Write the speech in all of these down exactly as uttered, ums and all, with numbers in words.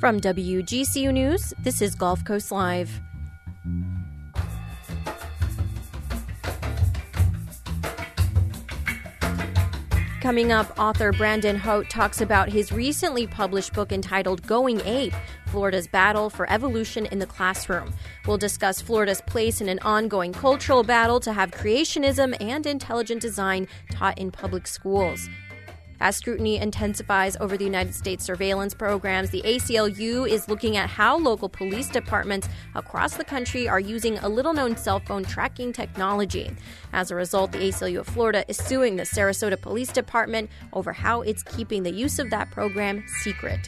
From W G C U News, this is Gulf Coast Live. Coming up, author Brandon Hote talks about his recently published book entitled Going Ape, Florida's Battle for Evolution in the Classroom. We'll discuss Florida's place in an ongoing cultural battle to have creationism and intelligent design taught in public schools. As scrutiny intensifies over the United States surveillance programs, the A C L U is looking at how local police departments across the country are using a little-known cell phone tracking technology. As a result, the A C L U of Florida is suing the Sarasota Police Department over how it's keeping the use of that program secret.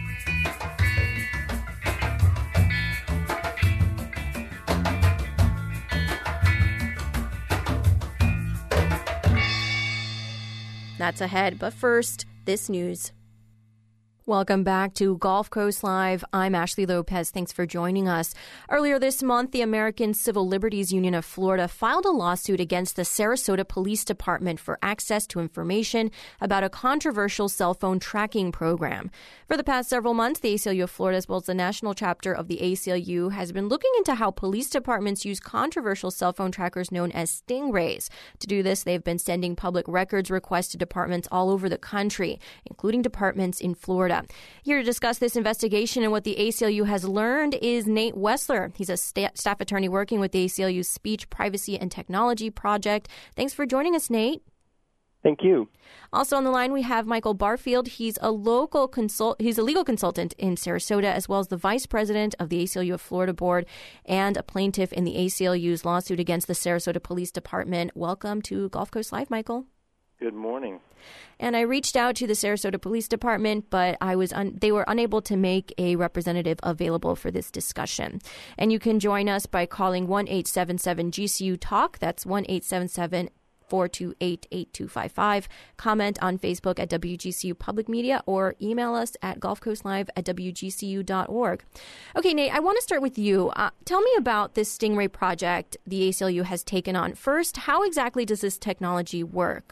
That's ahead, but first, this news. Welcome back to Gulf Coast Live. I'm Ashley Lopez. Thanks for joining us. Earlier this month, the American Civil Liberties Union of Florida filed a lawsuit against the Sarasota Police Department for access to information about a controversial cell phone tracking program. For the past several months, the A C L U of Florida, as well as the national chapter of the A C L U, has been looking into how police departments use controversial cell phone trackers known as stingrays. To do this, they've been sending public records requests to departments all over the country, including departments in Florida. Here to discuss this investigation and what the A C L U has learned is Nate Wessler. He's a sta- staff attorney working with the A C L U's Speech, Privacy, and Technology Project. Thanks for joining us, Nate. Thank you. Also on the line, we have Michael Barfield. He's a local consult. He's a legal consultant in Sarasota, as well as the vice president of the A C L U of Florida board and a plaintiff in the A C L U's lawsuit against the Sarasota Police Department. Welcome to Gulf Coast Live, Michael. Good morning. And I reached out to the Sarasota Police Department, but I was un- they were unable to make a representative available for this discussion. And you can join us by calling one eight seven seven G C U talk. That's one eight seven seven four two eight eight two five five. Comment on Facebook at W G C U Public Media or email us at gulfcoastlive at w g c u dot org. Okay, Nate, I want to start with you. Uh, tell me about this Stingray project the A C L U has taken on. First, how exactly does this technology work?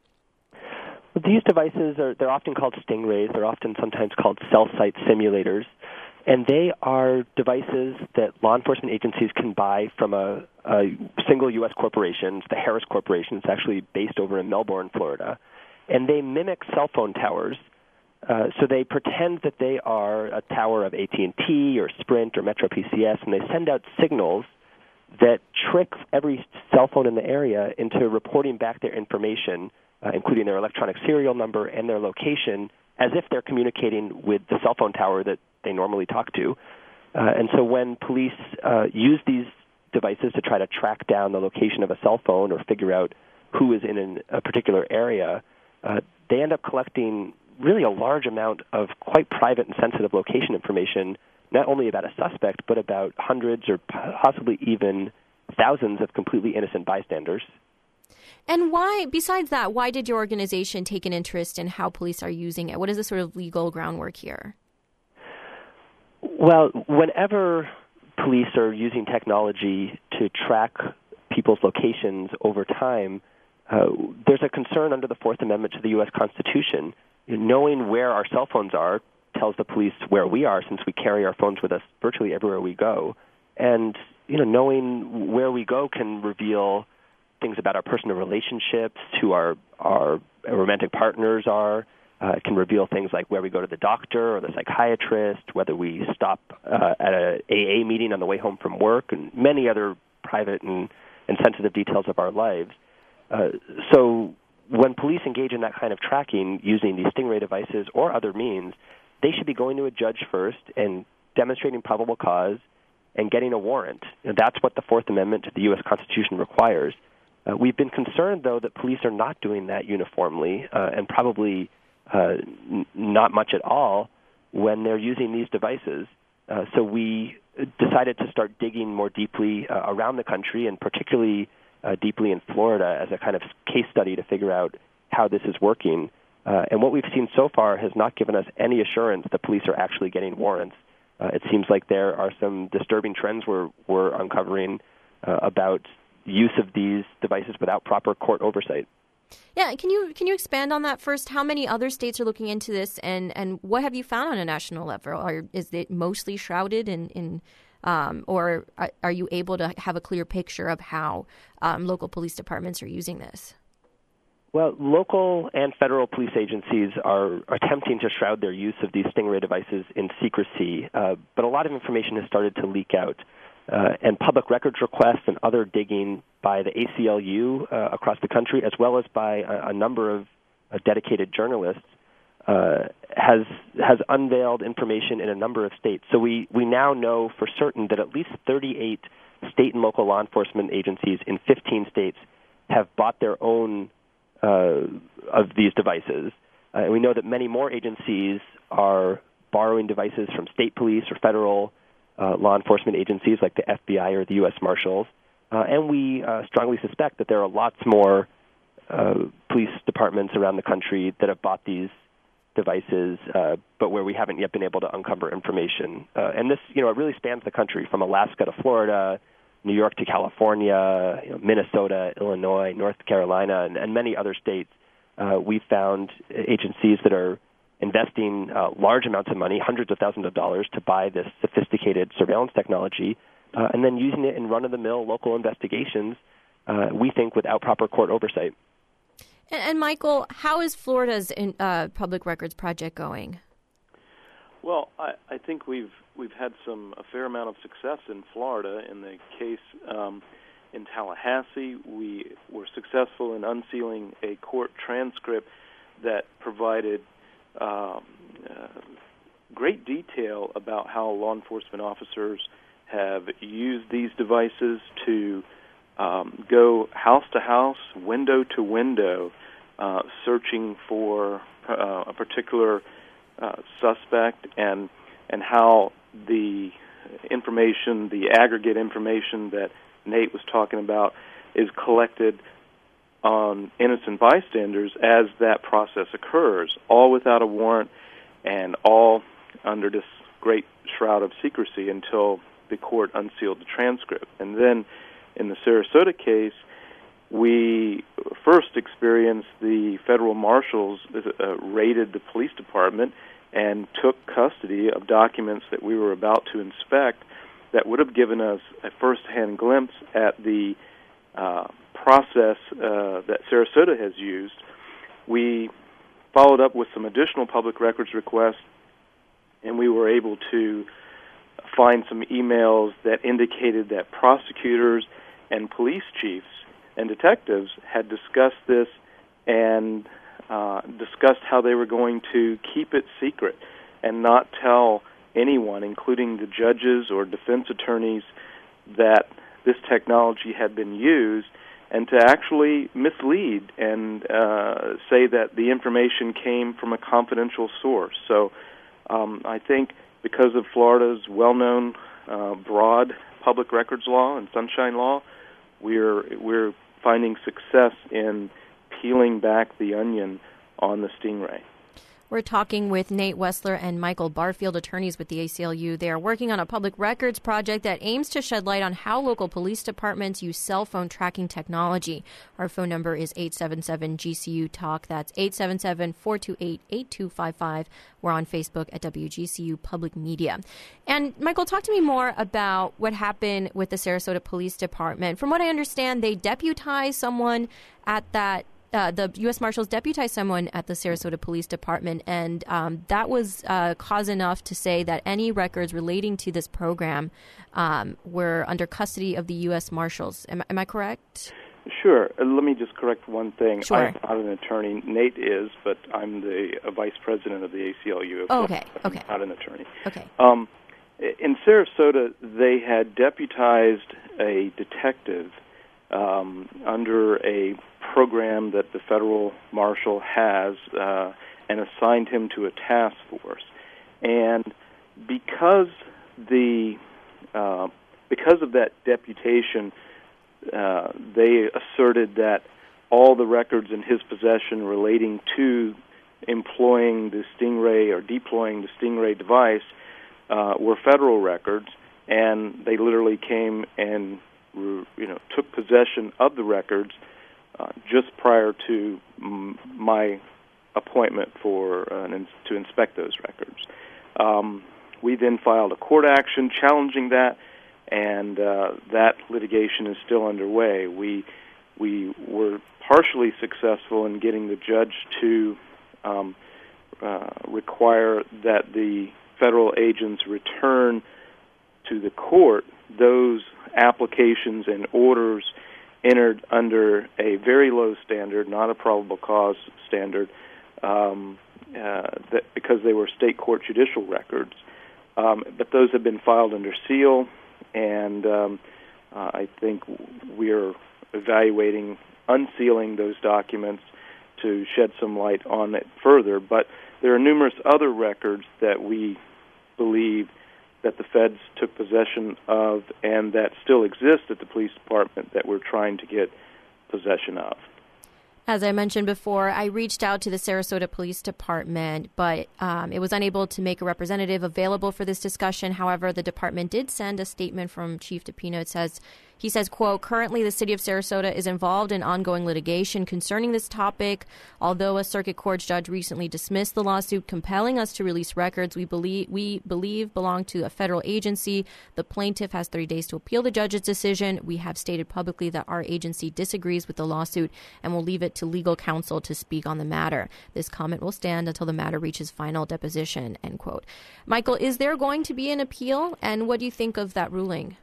Well, these devices are they're often called stingrays. They're often sometimes called cell site simulators. And they are devices that law enforcement agencies can buy from a, a single U S corporation. It's the Harris Corporation. It's actually based over in Melbourne, Florida. And they mimic cell phone towers. Uh, so they pretend that they are a tower of A T and T or Sprint or Metro P C S, and they send out signals that trick every cell phone in the area into reporting back their information, Uh, including their electronic serial number and their location, as if they're communicating with the cell phone tower that they normally talk to. Uh, and so when police uh, use these devices to try to track down the location of a cell phone or figure out who is in an, a particular area, uh, they end up collecting really a large amount of quite private and sensitive location information, not only about a suspect, but about hundreds or possibly even thousands of completely innocent bystanders. And why, besides that, why did your organization take an interest in how police are using it? What is the sort of legal groundwork here? Well, whenever police are using technology to track people's locations over time, uh, there's a concern under the Fourth Amendment to the U S Constitution. Knowing where our cell phones are tells the police where we are, since we carry our phones with us virtually everywhere we go. And, you know, knowing where we go can reveal things about our personal relationships, who our, our romantic partners are. Uh, it can reveal things like where we go to the doctor or the psychiatrist, whether we stop uh, at a A A meeting on the way home from work, and many other private and, and sensitive details of our lives. Uh, so when police engage in that kind of tracking using these stingray devices or other means, they should be going to a judge first and demonstrating probable cause and getting a warrant. And that's what the Fourth Amendment to the U S Constitution requires. Uh, we've been concerned, though, that police are not doing that uniformly uh, and probably uh, n- not much at all when they're using these devices. Uh, so we decided to start digging more deeply uh, around the country, and particularly uh, deeply in Florida, as a kind of case study to figure out how this is working. Uh, and what we've seen so far has not given us any assurance that police are actually getting warrants. Uh, it seems like there are some disturbing trends we're, we're uncovering uh, about use of these devices without proper court oversight. Yeah, can you can you expand on that first? How many other states are looking into this, and, and what have you found on a national level? Are, is it mostly shrouded in, in um, or are, are you able to have a clear picture of how um, local police departments are using this? Well, local and federal police agencies are attempting to shroud their use of these Stingray devices in secrecy, uh, but a lot of information has started to leak out. Uh, and public records requests and other digging by the A C L U uh, across the country, as well as by a, a number of uh, dedicated journalists, uh, has has unveiled information in a number of states. So we, we now know for certain that at least thirty-eight state and local law enforcement agencies in fifteen states have bought their own uh, of these devices. Uh, and we know that many more agencies are borrowing devices from state police or federal Uh, law enforcement agencies like the F B I or the U S Marshals. Uh, and we uh, strongly suspect that there are lots more uh, police departments around the country that have bought these devices, uh, but where we haven't yet been able to uncover information. Uh, and this, you know, it really spans the country from Alaska to Florida, New York to California, you know, Minnesota, Illinois, North Carolina, and, and many other states. Uh, we've found agencies that are investing uh, large amounts of money, hundreds of thousands of dollars, to buy this sophisticated surveillance technology, uh, and then using it in run-of-the-mill local investigations, uh, we think without proper court oversight. And, and Michael, how is Florida's in, uh, public records project going? Well, I, I think we've we've had some a fair amount of success in Florida. In the case um, in Tallahassee, we were successful in unsealing a court transcript that provided Um, uh, great detail about how law enforcement officers have used these devices to um, go house to house, window to window, uh, searching for uh, a particular uh, suspect, and and how the information, the aggregate information that Nate was talking about, is collected on innocent bystanders as that process occurs, all without a warrant and all under this great shroud of secrecy until the court unsealed the transcript. And then in the Sarasota case, we first experienced the federal marshals uh, raided the police department and took custody of documents that we were about to inspect that would have given us a first-hand glimpse at the uh, process uh, that Sarasota has used. We followed up with some additional public records requests, and we were able to find some emails that indicated that prosecutors and police chiefs and detectives had discussed this and uh, discussed how they were going to keep it secret and not tell anyone, including the judges or defense attorneys, that this technology had been used, and to actually mislead and uh, say that the information came from a confidential source. So um, I think because of Florida's well-known uh, broad public records law and sunshine law, we're we're finding success in peeling back the onion on the Stingray. We're talking with Nate Wessler and Michael Barfield, attorneys with the A C L U. They are working on a public records project that aims to shed light on how local police departments use cell phone tracking technology. Our phone number is eight seven seven G C U Talk. That's eight seven seven, four two eight, eight two five five. We're on Facebook at W G C U Public Media. And Michael, talk to me more about what happened with the Sarasota Police Department. From what I understand, they deputized someone at that Uh, the U S Marshals deputized someone at the Sarasota Police Department, and um, that was uh, cause enough to say that any records relating to this program um, were under custody of the U S Marshals. Am, am I correct? Sure. Uh, let me just correct one thing. Sure. I'm not an attorney. Nate is, but I'm the uh, vice president of the A C L U. Oh, okay. Okay. I'm not an attorney. Okay. Um, in Sarasota, they had deputized a detective um, under a program that the federal marshal has uh, and assigned him to a task force. And because the uh, because of that deputation, uh, they asserted that all the records in his possession relating to employing the Stingray or deploying the Stingray device uh, were federal records, and they literally came and you know took possession of the records uh, just prior to m- my appointment for uh, an, to inspect those records. Um, we then filed a court action challenging that, and uh, that litigation is still underway. We we were partially successful in getting the judge to um, uh, require that the federal agents return to the court those applications and orders entered under a very low standard, not a probable cause standard, um, uh, that because they were state court judicial records. Um, but those have been filed under seal, and um, uh, I think we are evaluating unsealing those documents to shed some light on it further. But there are numerous other records that we believe that the feds took possession of and that still exist at the police department that we're trying to get possession of. As I mentioned before, I reached out to the Sarasota Police Department, but um, it was unable to make a representative available for this discussion. However, the department did send a statement from Chief DePino. It says, he says, quote, currently the city of Sarasota is involved in ongoing litigation concerning this topic. Although a circuit court judge recently dismissed the lawsuit compelling us to release records we believe we believe belong to a federal agency, the plaintiff has thirty days to appeal the judge's decision. We have stated publicly that our agency disagrees with the lawsuit and will leave it to legal counsel to speak on the matter. This comment will stand until the matter reaches final deposition, end quote. Michael, is there going to be an appeal, and what do you think of that ruling?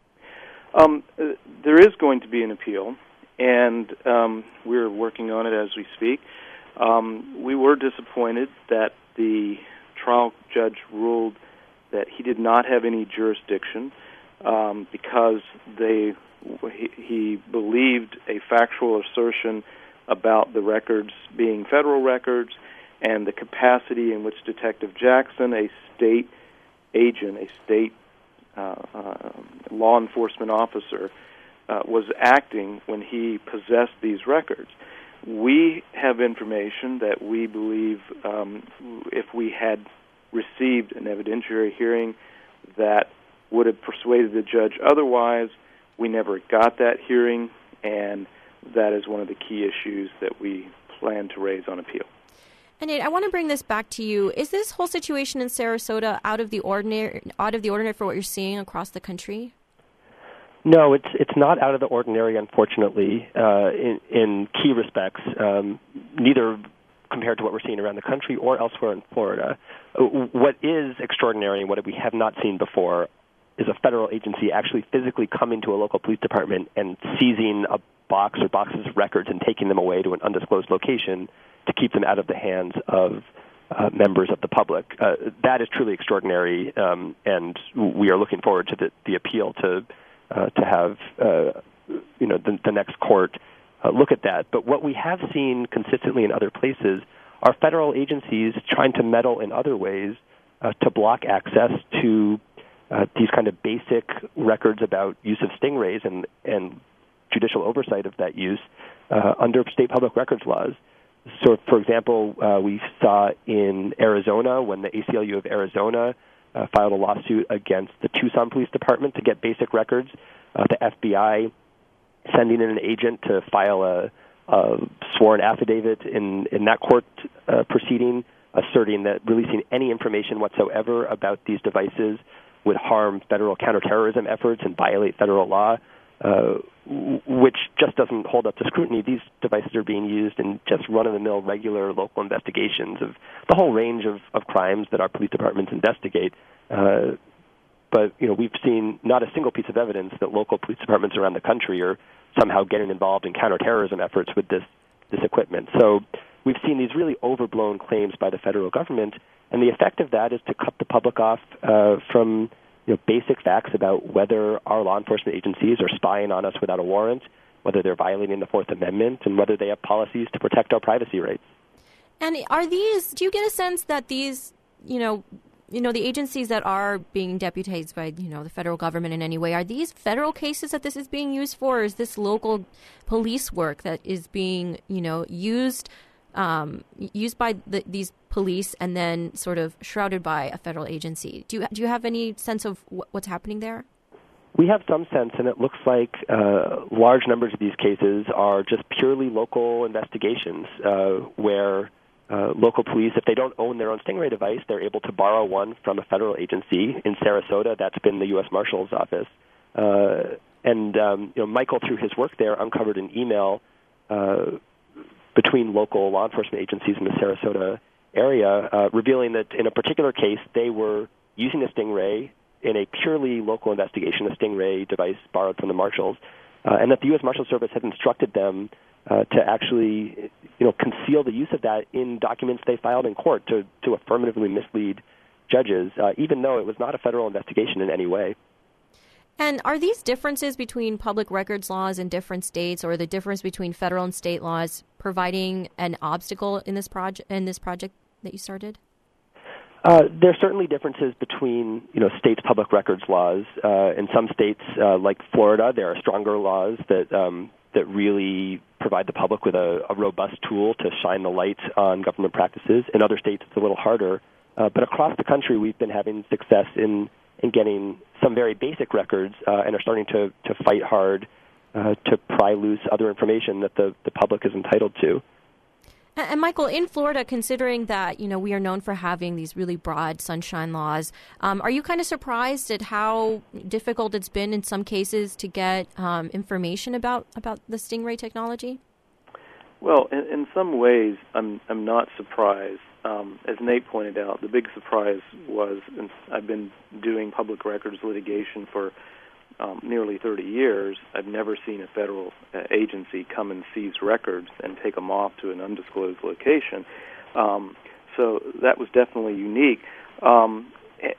Um, uh, there is going to be an appeal, and um, we're working on it as we speak. Um, we were disappointed that the trial judge ruled that he did not have any jurisdiction um, because they he, he believed a factual assertion about the records being federal records and the capacity in which Detective Jackson, a state agent, a state uh, uh, law enforcement officer, uh, was acting when he possessed these records. We have information that we believe um, if we had received an evidentiary hearing that would have persuaded the judge otherwise. We never got that hearing, and that is one of the key issues that we plan to raise on appeal. And Nate, I want to bring this back to you. Is this whole situation in Sarasota out of the ordinary, out of the ordinary for what you're seeing across the country? No, it's it's not out of the ordinary, unfortunately, uh, in, in key respects, um, neither compared to what we're seeing around the country or elsewhere in Florida. What is extraordinary and what we have not seen before is a federal agency actually physically coming to a local police department and seizing a box or boxes of records and taking them away to an undisclosed location to keep them out of the hands of uh, members of the public. Uh, that is truly extraordinary, um, and we are looking forward to the, the appeal to uh, to have uh, you know the, the next court uh, look at that. But what we have seen consistently in other places are federal agencies trying to meddle in other ways uh, to block access to uh, these kind of basic records about use of stingrays and and judicial oversight of that use uh, under state public records laws. So, for example, uh, we saw in Arizona when the A C L U of Arizona uh, filed a lawsuit against the Tucson Police Department to get basic records, uh, the F B I sending in an agent to file a, a sworn affidavit in, in that court uh, proceeding, asserting that releasing any information whatsoever about these devices would harm federal counterterrorism efforts and violate federal law. Uh, which just doesn't hold up to scrutiny. These devices are being used in just run-of-the-mill, regular local investigations of the whole range of, of crimes that our police departments investigate. Uh, but, you know, we've seen not a single piece of evidence that local police departments around the country are somehow getting involved in counterterrorism efforts with this, this equipment. So we've seen these really overblown claims by the federal government, and the effect of that is to cut the public off uh, from you know, basic facts about whether our law enforcement agencies are spying on us without a warrant, whether they're violating the Fourth Amendment, and whether they have policies to protect our privacy rights. And are these, do you get a sense that these, you know, you know, the agencies that are being deputized by, you know, the federal government in any way, are these federal cases that this is being used for, or is this local police work that is being, you know, used Um, used by the, these police and then sort of shrouded by a federal agency? Do you do you have any sense of wh- what's happening there? We have some sense, and it looks like uh, large numbers of these cases are just purely local investigations uh, where uh, local police, if they don't own their own Stingray device, they're able to borrow one from a federal agency. In Sarasota, that's been the U S Marshal's office. Uh, and um, you know, Michael, through his work there, uncovered an email uh, between local law enforcement agencies in the Sarasota area, uh, revealing that in a particular case, they were using a Stingray in a purely local investigation, a Stingray device borrowed from the Marshals, uh, and that the U S Marshal Service had instructed them uh, to actually, you know, conceal the use of that in documents they filed in court to, to affirmatively mislead judges, uh, even though it was not a federal investigation in any way. And are these differences between public records laws in different states, or the difference between federal and state laws, providing an obstacle in this project in this project that you started? Uh, there are certainly differences between, you know, states' public records laws. Uh, in some states, uh, like Florida, there are stronger laws that um, that really provide the public with a, a robust tool to shine the light on government practices. In other states, it's a little harder. Uh, but across the country, we've been having success in, in getting some very basic records uh, and are starting to, to fight hard uh, to pry loose other information that the, the public is entitled to. And Michael, in Florida, considering that, you know, we are known for having these really broad sunshine laws, um, are you kind of surprised at how difficult it's been in some cases to get um, information about, about the Stingray technology? Well, in, in some ways, I'm I'm not surprised. Um, as Nate pointed out, the big surprise was, and I've been doing public records litigation for Um, nearly thirty years, I've never seen a federal uh, agency come and seize records and take them off to an undisclosed location. Um, so that was definitely unique. Um,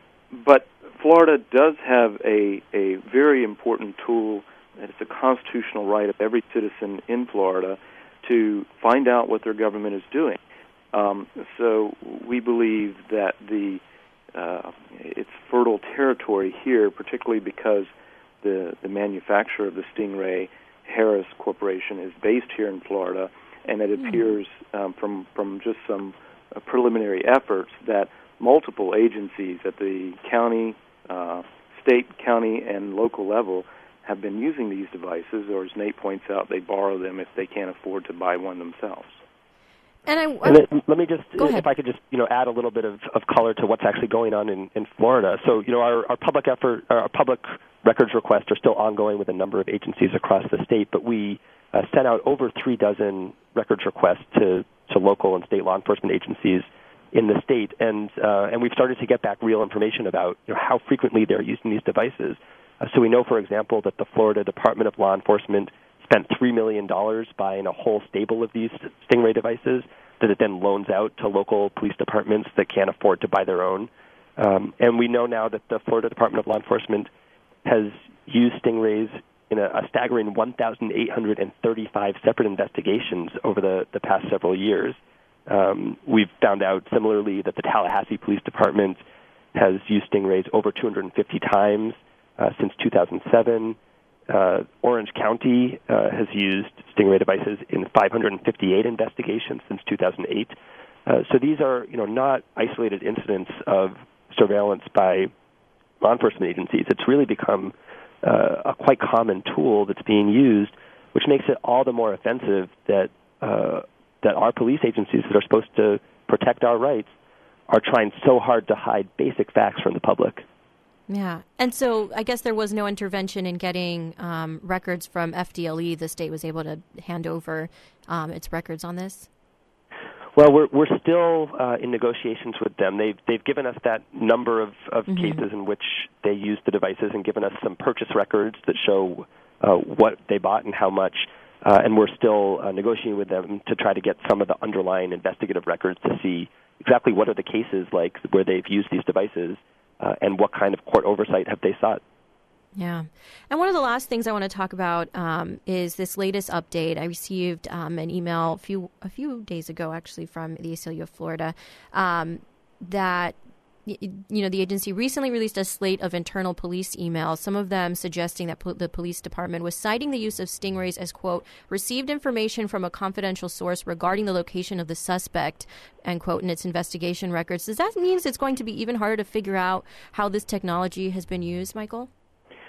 but Florida does have a, a very important tool, and it's a constitutional right of every citizen in Florida to find out what their government is doing. Um, so we believe that the uh, it's fertile territory here, particularly because The, the manufacturer of the Stingray, Harris Corporation, is based here in Florida, and it appears um, from from just some uh, preliminary efforts that multiple agencies at the county, uh, state, county, and local level have been using these devices, or as Nate points out, they borrow them if they can't afford to buy one themselves. And, I, and it, let me just, Go ahead. if I could just, you know, add a little bit of, of color to what's actually going on in, in Florida. So, you know, our, our public effort, our public records requests are still ongoing with a number of agencies across the state, but we uh, sent out over three dozen records requests to, to local and state law enforcement agencies in the state, and uh, and we've started to get back real information about, you know, how frequently they're using these devices. Uh, so we know, for example, that the Florida Department of Law Enforcement spent three million dollars buying a whole stable of these Stingray devices that it then loans out to local police departments that can't afford to buy their own. Um, and we know now that the Florida Department of Law Enforcement has used Stingrays in a, a staggering one thousand eight hundred thirty-five separate investigations over the, the past several years. Um, we've found out similarly that the Tallahassee Police Department has used Stingrays over two hundred fifty times uh, since two thousand seven. Uh, Orange County uh, has used Stingray devices in five hundred fifty-eight investigations since two thousand eight. Uh, so these are, you know, not isolated incidents of surveillance by law enforcement agencies. It's really become uh, a quite common tool that's being used, which makes it all the more offensive that uh, that our police agencies that are supposed to protect our rights are trying so hard to hide basic facts from the public. Yeah. And so I guess there was no intervention in getting um, records from F D L E. The state was able to hand over um, its records on this? Well, we're we're still uh, in negotiations with them. They've they've given us that number of, of mm-hmm. cases in which they used the devices and given us some purchase records that show uh, what they bought and how much. Uh, and we're still uh, negotiating with them to try to get some of the underlying investigative records to see exactly what are the cases like where they've used these devices. Uh, and what kind of court oversight have they sought? Yeah. And one of the last things I want to talk about um, is this latest update. I received um, an email a few a few days ago, actually, from the A C L U of Florida, um, that you know the agency recently released a slate of internal police emails, some of them suggesting that po- the police department was citing the use of Stingrays as, quote, received information from a confidential source regarding the location of the suspect, end quote, in its investigation records. Does that mean it's going to be even harder to figure out how this technology has been used, Michael?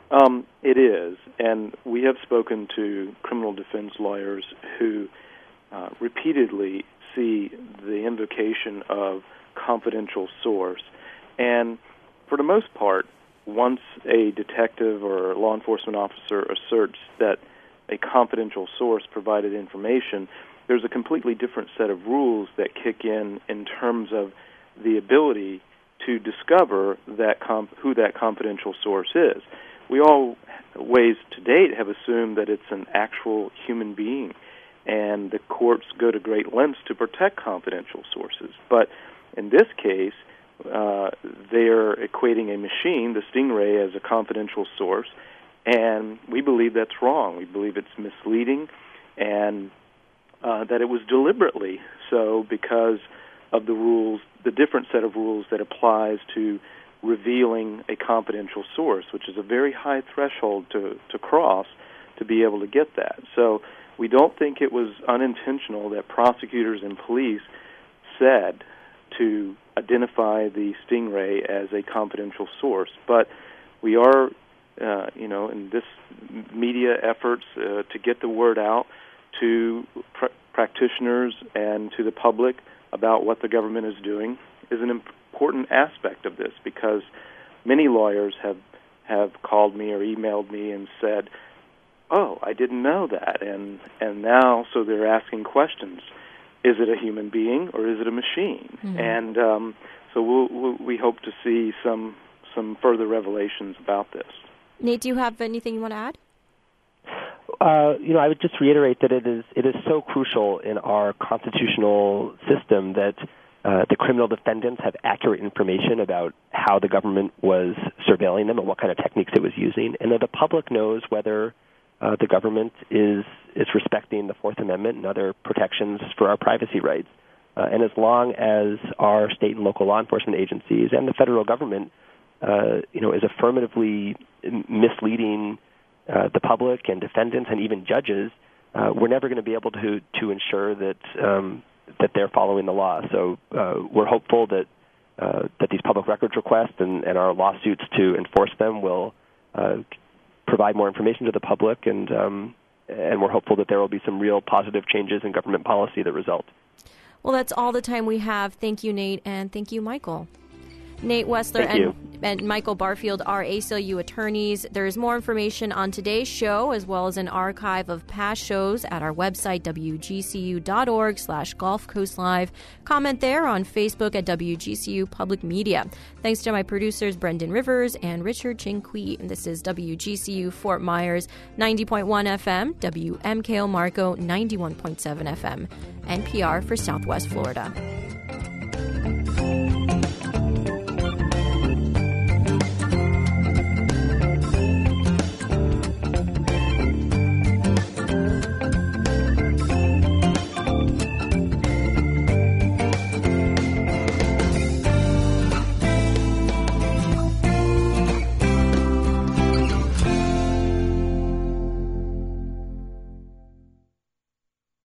Um, it is, and we have spoken to criminal defense lawyers who uh, repeatedly see the invocation of confidential source. And for the most part, once a detective or law enforcement officer asserts that a confidential source provided information, there's a completely different set of rules that kick in in terms of the ability to discover that comp- who that confidential source is. We always to date have assumed that it's an actual human being, and the courts go to great lengths to protect confidential sources. But in this case, uh, they're equating a machine, the Stingray, as a confidential source, and we believe that's wrong. We believe it's misleading, and uh, that it was deliberately so because of the rules, the different set of rules that applies to revealing a confidential source, which is a very high threshold to, to cross to be able to get that. So we don't think it was unintentional that prosecutors and police said to identify the Stingray as a confidential source. But we are, uh, you know, in this media efforts uh, to get the word out to pr- practitioners and to the public about what the government is doing is an important aspect of this, because many lawyers have have called me or emailed me and said, oh, I didn't know that, and and now so they're asking questions. Is it a human being or is it a machine? Mm-hmm. And um, so we'll, we'll, we hope to see some some further revelations about this. Nate, do you have anything you want to add? Uh, you know, I would just reiterate that it is it is so crucial in our constitutional system that uh, the criminal defendants have accurate information about how the government was surveilling them and what kind of techniques it was using, and that the public knows whether uh, the government is is respecting the Fourth Amendment and other protections for our privacy rights. Uh, and as long as our state and local law enforcement agencies and the federal government, uh, you know, is affirmatively misleading Uh, the public and defendants and even judges, uh, we're never going to be able to to ensure that um, that they're following the law. So uh, we're hopeful that uh, that these public records requests and, and our lawsuits to enforce them will uh, provide more information to the public, and um, and we're hopeful that there will be some real positive changes in government policy that result. Well, that's all the time we have. Thank you, Nate, and thank you, Michael. Nate Wessler and, and Michael Barfield are A C L U attorneys. There's more information on today's show, as well as an archive of past shows at our website, W G C U dot org slash Gulf Coast Live. Comment there on Facebook at W G C U Public Media. Thanks to my producers, Brendan Rivers and Richard Chinqui. This is W G C U Fort Myers, ninety point one F M, W M K O Marco, ninety-one point seven F M, N P R for Southwest Florida.